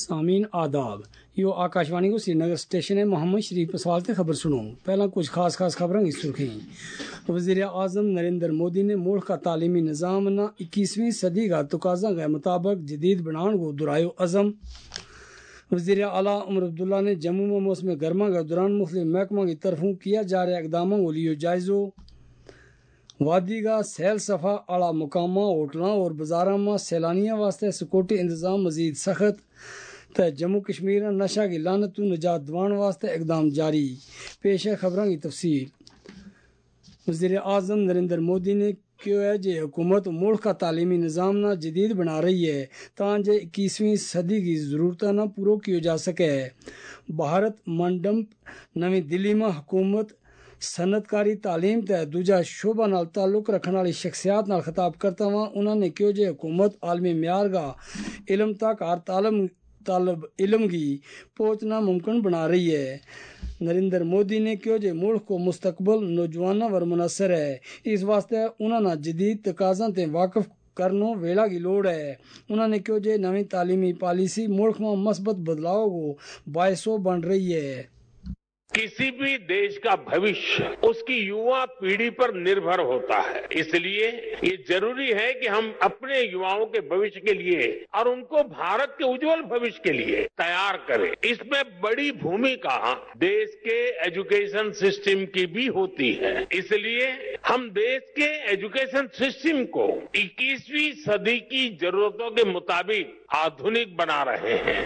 सामीन आदाब यो आकाशवाणी को श्रीनगर स्टेशन है मोहम्मद शरीफ सवाल से खबर सुनो। पहला कुछ खास खबरों की सुर्खी। वज़ीर आज़म नरेंद्र मोदी ने मुल्क का तालीमी निज़ाम न 21वीं सदी का तकाज़ा के मुताबिक जदीद बनाने को दुरायो अज़म। वज़ीर आला उमर अब्दुल्ला ने जम्मू में मौसम गर्मा के दौरान मुख्तलिफ महकमों की तरफों किया जा रहे इक़दामों को लियो जायज़ो। वादी का सैल सफ़ा आला मुकामा होटलों और बाजारों में सैलानियों वास्ते सिक्योरिटी इंतजाम मजीद सख्त। तो जम्मू कश्मीर में नशा की लानत निजात दिवान वास्ते इक़दाम जारी। पेश है खबरों की तफसील। वज़ीर आज़म नरेंद्र मोदी ने क्यों है जे हुकूमत मुल्क का तालीमी निज़ाम ना जदीद बना रही है ताकि 21वीं सदी की ज़रूरत ना पूरा किया जा सके। भारत मंडप नवी दिल्ली में हुकूमत सनतकारी तालीम ते दूजा शोबा नाल ताल्लुक रखने वाली शख्सियात नाल खिताब करता हुआ उन्होंने क्यों जे हुकूमत आलमी म्यार का इल्म तक हर तालब इल्म की पहुंचना मुमकिन बना रही है। नरेंद्र मोदी ने क्यों जे मुल्क को मुस्तकबल नौजवानों पर मुनसर है, इस वास्ते उन्होंने जदीद तकाज़ों से वाकिफ करनो वेला की लोड़ है। उन्होंने क्यों जे नवी तालीमी पॉलिसी मुल्क में मस्बत बदलाव को बायसो बन रही है। किसी भी देश का भविष्य उसकी युवा पीढ़ी पर निर्भर होता है, इसलिए ये जरूरी है कि हम अपने युवाओं के भविष्य के लिए और उनको भारत के उज्जवल भविष्य के लिए तैयार करें। इसमें बड़ी भूमिका देश के एजुकेशन सिस्टम की भी होती है, इसलिए हम देश के एजुकेशन सिस्टम को 21वीं सदी की जरूरतों के मुताबिक आधुनिक बना रहे हैं।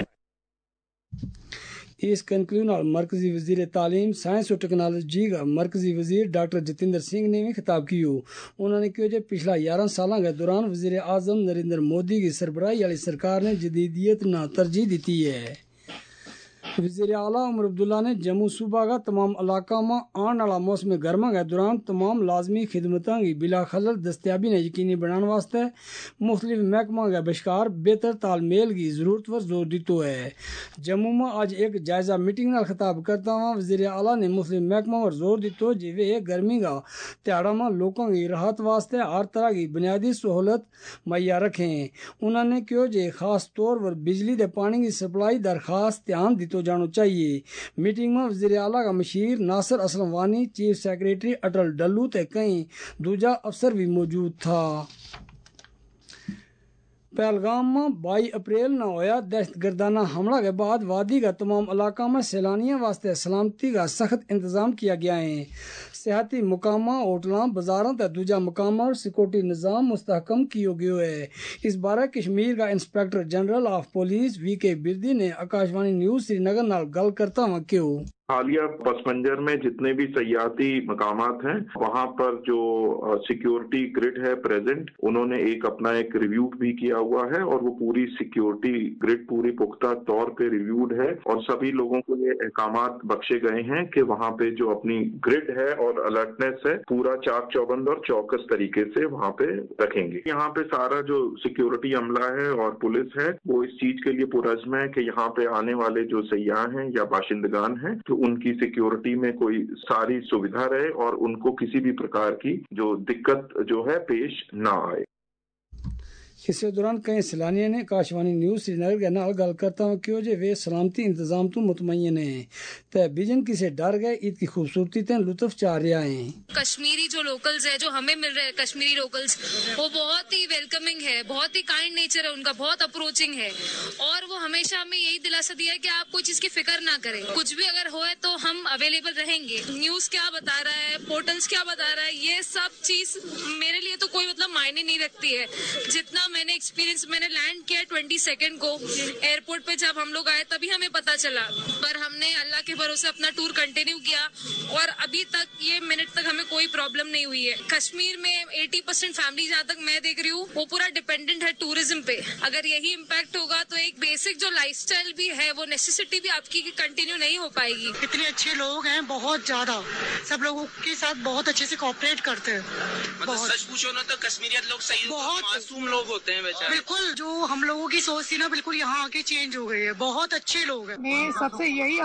इस कंक्लूजन मरकजी वजीर तालीम साइंस और टेक्नोलॉजी का मरकजी वजीर डॉक्टर जितेंद्र सिंह ने भी खिताब किया। उन्होंने कहा कि पिछला 11 साल के दौरान वजीर आज़म नरेंद्र मोदी की सरबराही वाली सरकार ने जदीदियत न तरजीह दी है। वज़ीर आला उमर अब्दुल्ला ने जम्मू सूबा का तमाम इलाका में आने वाला मौसम गर्मा के दौरान तमाम लाजमी खिदमतों की बिला खलल दस्तियाबी ने यकीनी बनाने वास्ते मुख्तलिफ महकमों के बशकार बेहतर तालमेल की जरूरत पर जोर दितो है। जम्मू में आज एक जायजा मीटिंग में खिताब करता हुआ वज़ीर आला ने मुख्तलिफ महकमों पर जोर दितो जे वे गर्मी का त्याड़ा में लोगों की राहत वास्ते हर तरह की बुनियादी सहूलत मुहैया रखें। उन्होंने कहा जे खास तौर पर बिजली के पानी की सप्लाई दरखास्त ध्यान दितो जाना चाहिए। मीटिंग में वज़ीर आला का मशीर नासिर असलम वानी, चीफ सेक्रेटरी अटल डल्लू ते कई दूजा अफसर भी मौजूद था। पहलगाम में 22 अप्रैल न होया दहशतगर्दाना हमला के बाद वादी का तमाम इलाका में सैलानियों वास्ते सलामती का सख्त इंतजाम किया गया है। सियाती मुकामा होटलों बाजारों तक दूजा मुकामा और सिक्योरिटी निज़ाम मुस्तहकम किया गया है। इस बारे कश्मीर का inspector general of police VK Birdi ने आकाशवाणी न्यूज श्रीनगर नाल गल करता हुआ क्यों हालिया पस मंजर में जितने भी सयाती मकामात हैं वहाँ पर जो सिक्योरिटी ग्रिड है प्रेजेंट, उन्होंने अपना एक रिव्यू भी किया हुआ है और वो पूरी सिक्योरिटी ग्रिड पूरी पुख्ता तौर पे रिव्यूड है और सभी लोगों को ये अहकामात बख्शे गए हैं कि वहाँ पे जो अपनी ग्रिड है और अलर्टनेस है पूरा चाक चौबंद और चौकस तरीके से वहाँ पे रखेंगे। यहाँ पे सारा जो सिक्योरिटी अमला है और पुलिस है वो इस चीज के लिए पुरज़्म है कि यहाँ पे आने वाले जो सयाह हैं या बाशिंदगान हैं तो उनकी सिक्योरिटी में कोई सारी सुविधा रहे और उनको किसी भी प्रकार की जो दिक्कत जो है पेश ना आए। इस दौरान कई सैलानियों ने आकाशवाणी न्यूज श्रीनगर के नाल गल करता हूँ क्यों जे वे सलामती इंतजाम तो मुतमईन है ते बिजन किसे डर गए ईद की खूबसूरती ते लुत्फ चाह रहा है। कश्मीरी जो लोकल्स है जो हमें मिल रहे हैं कश्मीरी लोकल्स वो बहुत ही वेलकमिंग है, बहुत ही काइंड नेचर है उनका, बहुत अप्रोचिंग है और वो हमेशा हमें यही दिलासा दिया है कि आप कोई चीज की फिक्र ना करें, कुछ भी अगर होए तो हम अवेलेबल रहेंगे। न्यूज क्या बता रहा है, पोर्टल्स क्या बता रहा है, ये सब चीज मेरे लिए तो कोई मतलब मायने नहीं रखती है। जितना मैंने एक्सपीरियंस, मैंने लैंड किया 22 को एयरपोर्ट पे, जब हम लोग आए तभी हमें पता चला, पर हमने अल्लाह के भरोसे अपना टूर कंटिन्यू किया और अभी तक ये मिनट तक हमें कोई प्रॉब्लम नहीं हुई है। कश्मीर में 80% फैमिली जहाँ तक मैं देख रही हूँ वो पूरा डिपेंडेंट है टूरिज्म पे। अगर यही इम्पैक्ट होगा तो एक बेसिक जो लाइफस्टाइल भी है वो नेसेसिटी भी आपकी कंटिन्यू नहीं हो पाएगी। इतने अच्छे लोग हैं, बहुत ज्यादा सब लोगों के साथ बहुत अच्छे से कोऑपरेट करते हैं। मतलब सच पूछो ना तो कश्मीरियत लोग सही बहुत मासूम लोग होते हैं बेचारे। बिल्कुल जो हम लोगों की सोच थी ना बिल्कुल यहाँ आके चेंज हो गई है, बहुत अच्छे लोग हैं। मैं सबसे यही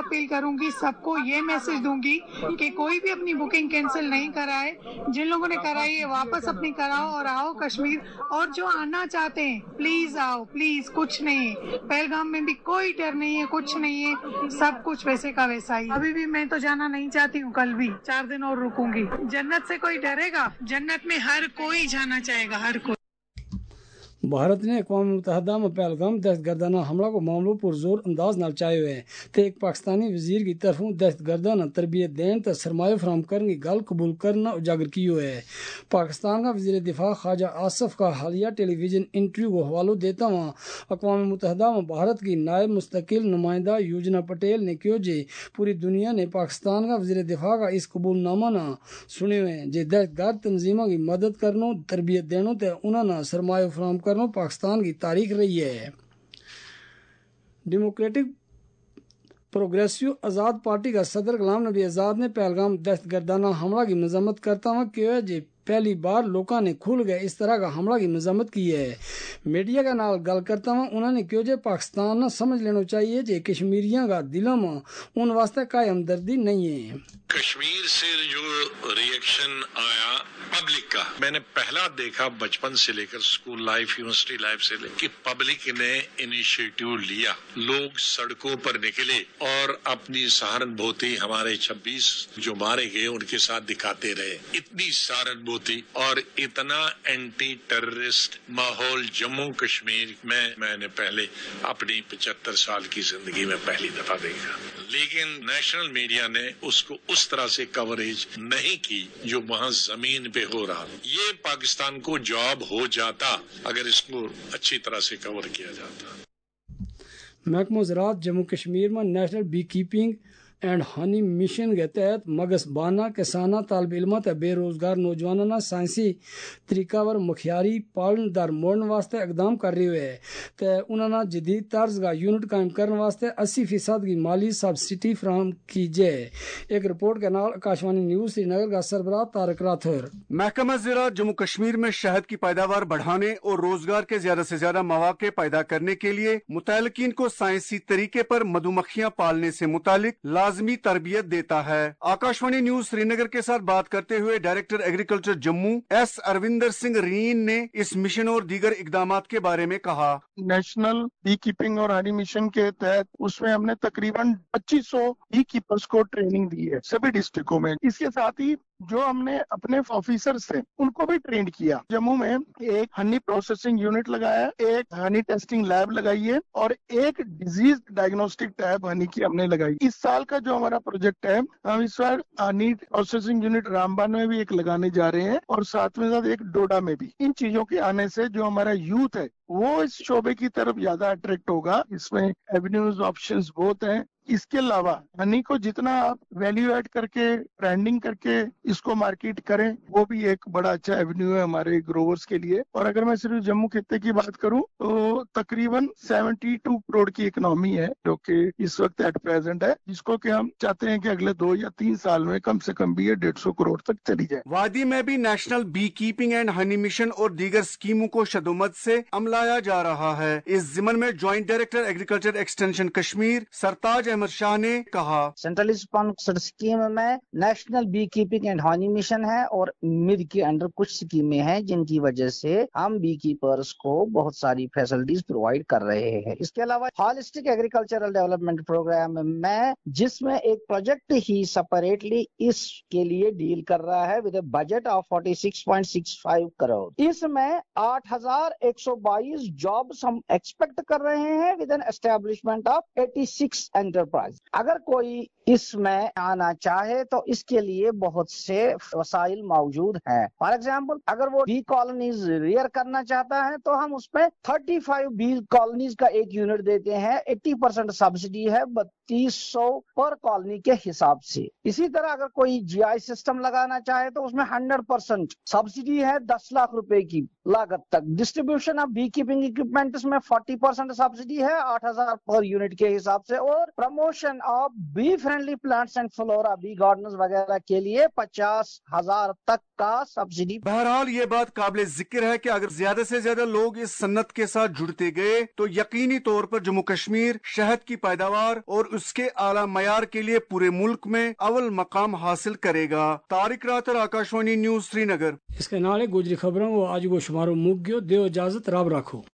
अपील करूंगी, सबको ये मैसेज दूंगी कि कोई भी अपनी बुकिंग कैंसिल नहीं कराए। जिन लोगों ने कराई है वापस अपनी कराओ और आओ कश्मीर। और जो आना चाहते हैं प्लीज आओ, प्लीज, कुछ नहीं है। पहलगाम में भी कोई डर नहीं है, कुछ नहीं है, सब कुछ वैसे का वैसा ही। अभी भी मैं तो जाना नहीं चाहती हूँ, कल भी 4 दिन और रुकूंगी। जन्नत से कोई डरेगा? जन्नत में हर कोई जाना चाहेगा, हर कोई। भारत ने अक़वाम मुत्तहिदा में पहलगाम दहशतगर्दाना हमला को मामलों पुरजोर अंदाज नाल चाहे हुए ते एक पाकिस्तानी वजीर की तरफों दहशतगर्दाना तरबियत देन ते सरमाया फराम करने की गल कबूल करना उजागर की हुए है। पाकिस्तान का वजीर दिफा ख्वाजा आसिफ का हालिया टेलीविजन इंटरव्यू को हवालो देता हुआ अक़वाम मुत्तहिदा में भारत की नायब मुस्तकिल नुमाइंदा योजना पटेल ने क्यों जे पूरी दुनिया ने पाकिस्तान का वजीर दिफा का इस कबूलनामा ना सुने हुए जे दहशतगर्द तंजीमों की मदद करनो, तरबियत देनो ते उन्होंने सरमाया फराम पाकिस्तान की तारीख रही है। डेमोक्रेटिक प्रोग्रेसिव आज़ाद पार्टी का सदर गुलाम नबी आज़ाद ने पहलगाम दहशतगर्दाना हमला की मजम्मत करता हुआ कि जे पहली बार लोगों ने खुल गए इस तरह का हमला की मजम्मत की है। मीडिया का नाल गल करता हुआ उन्होंने क्यों जे पाकिस्तान ने समझ लेना चाहिए जे कश्मीरियों का दिलों में उन वास्ते कोई हमदर्दी नहीं है। कश्मीर से जो रिएक्शन आया पब्लिक का, मैंने पहला देखा बचपन से लेकर स्कूल लाइफ, यूनिवर्सिटी लाइफ से लेकर कि पब्लिक ने इनिशिएटिव लिया, लोग सड़कों पर निकले और अपनी सहानुभूति हमारे 26 जो मारे गए उनके साथ दिखाते रहे। इतनी सहानुभूति और इतना एंटी टेररिस्ट माहौल जम्मू कश्मीर में मैंने पहले अपनी 75 साल की जिंदगी में पहली दफा देखा। लेकिन नेशनल मीडिया ने उसको उस तरह से कवरेज नहीं की जो वहां जमीन पे हो रहा। ये पाकिस्तान को जॉब हो जाता अगर इसको अच्छी तरह से कवर किया जाता। महकमा ज़राअत जम्मू कश्मीर में national B keeping and honey mission के तहत मगस बाना किसाना तालब इल्मा ते बेरोजगार नौजवानों साइंसी तरीका वर मुखियारी पालन दर मोड़ने वास्ते इकदाम कर रही है ते उन्होंने जदीद तर्ज का यूनिट कायम करने वास्ते 80% की माली सब्सिडी फराहम की जाए। एक रिपोर्ट के नाल आकाशवाणी न्यूज श्रीनगर का सरबराह तारक राठौर। महकमा ज़राअत जम्मू कश्मीर में शहद की पैदावार बढ़ाने और रोजगार के ज्यादा से ज्यादा मौके पैदा करने के लिए मुतल्लिकीन को साइंसी तरीके पर मधुमक्खियां पालने से मुतालिक लाजमी तरबियत देता है। आकाशवाणी न्यूज श्रीनगर के साथ बात करते हुए director agriculture Jammu S Arvinder Singh reign ने इस मिशन और दीगर इकदामात के बारे में कहा। नेशनल बी कीपिंग और हनी मिशन के तहत उसमें हमने तकरीबन 2500 बी कीपर्स को ट्रेनिंग दी है सभी डिस्ट्रिक्टों में। इसके साथ ही जो हमने अपने ऑफिसर्स थे उनको भी ट्रेंड किया। जम्मू में एक हनी प्रोसेसिंग यूनिट लगाया, एक हनी टेस्टिंग लैब लगाई है और एक डिजीज डायग्नोस्टिक टैब हनी की हमने लगाई। इस साल का जो हमारा प्रोजेक्ट है, हम इस बार हनी प्रोसेसिंग यूनिट रामबान में भी एक लगाने जा रहे हैं और साथ में साथ एक डोडा में भी। इन चीजों के आने से जो हमारा यूथ है वो इस शोबे की तरफ ज्यादा अट्रैक्ट होगा। इसमें एवेन्यूज ऑप्शंस बहुत हैं। इसके अलावा हनी को जितना आप वैल्यू ऐड करके ब्रांडिंग करके इसको मार्केट करें वो भी एक बड़ा अच्छा एवेन्यू है हमारे ग्रोवर्स के लिए। और अगर मैं सिर्फ जम्मू खित्ते की बात करूं तो तकरीबन 72 करोड़ की इकोनॉमी है जो कि इस वक्त एट प्रेजेंट है, जिसको कि हम चाहते हैं कि अगले 2 या 3 साल में कम से कम भी 150 करोड़ तक चली जाए। वादी में भी national B keeping and honey mission और दीगर स्कीमों को शदुमत से अमलाया जा रहा है। इस जिम्मन में joint director agriculture extension Kashmir सरताज अहमद शाह ने कहा, सेंट्रली स्पॉन्सर्ड स्कीम में national B keeping and honey mission है और मिड के अंडर कुछ स्कीमें हैं जिनकी वजह से हम बी कीपर्स को बहुत सारी फैसिलिटीज प्रोवाइड कर रहे हैं। इसके अलावा हॉलिस्टिक एग्रीकल्चरल डेवलपमेंट प्रोग्राम में जिसमें एक प्रोजेक्ट ही सेपरेटली इसके लिए डील कर रहा है विद बजट ऑफ 46.65 करोड़। इसमें 8122 जॉब्स हम एक्सपेक्ट कर रहे हैं with an establishment of 86 enterprise. अगर कोई इसमें आना चाहे तो इसके लिए बहुत से वसाइल मौजूद हैं। फॉर एग्जाम्पल अगर वो बी कॉलोनीज रियर करना चाहता है तो हम उसमें 35 बी कॉलोनीज का एक यूनिट देते हैं। 80% सब्सिडी है 3200 पर कॉलोनी के हिसाब से। इसी तरह अगर कोई जीआई सिस्टम लगाना चाहे तो उसमें 100% सब्सिडी है 10 लाख रुपए की लागत तक। Distribution of B keeping equipments में 40% सब्सिडी है 8000 पर यूनिट के हिसाब से। और promotion of be friendly plants and flora, B gardens वगैरह के लिए 50,000 तक का सब्सिडी। बहरहाल ये बात काबिल जिक्र है कि अगर ज्यादा से ज्यादा लोग इस सन्नत के साथ जुड़ते गए तो यकीनी तौर पर जम्मू कश्मीर शहद की पैदावार और उसके आला मयार के लिए पूरे मुल्क में अव्वल मकाम हासिल करेगा। तारिक रातर, आकाशवाणी न्यूज़, श्रीनगर। इसके नाले गुजरी खबरों वो आज वो शुमारो मुक गयो, देव इजाजत, राब राखो।